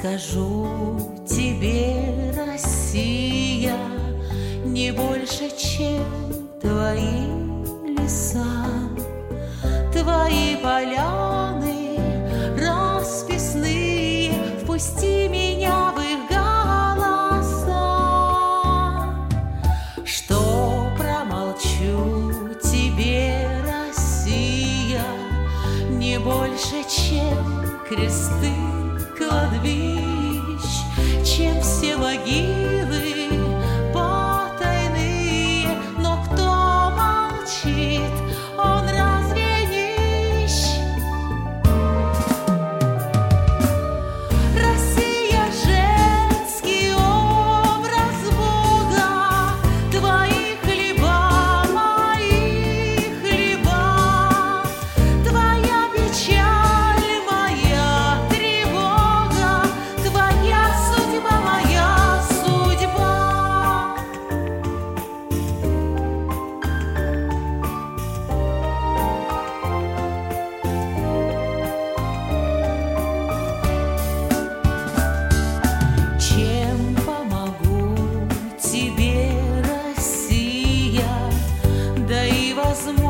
скажу тебе, Россия, не больше, чем твои леса, твои поляны расписные, впусти меня в их голоса. Что промолчу тебе, Россия, не больше, чем кресты кладбищ, чем все могилы потайные. Но кто молчит, он разве нищ? Россия — женский образ Бога, твои хлеба, мои хлеба, твоя печаль, моя тревога, твоя судьба, моя судьба. Чем помогу тебе, Россия, да и возможно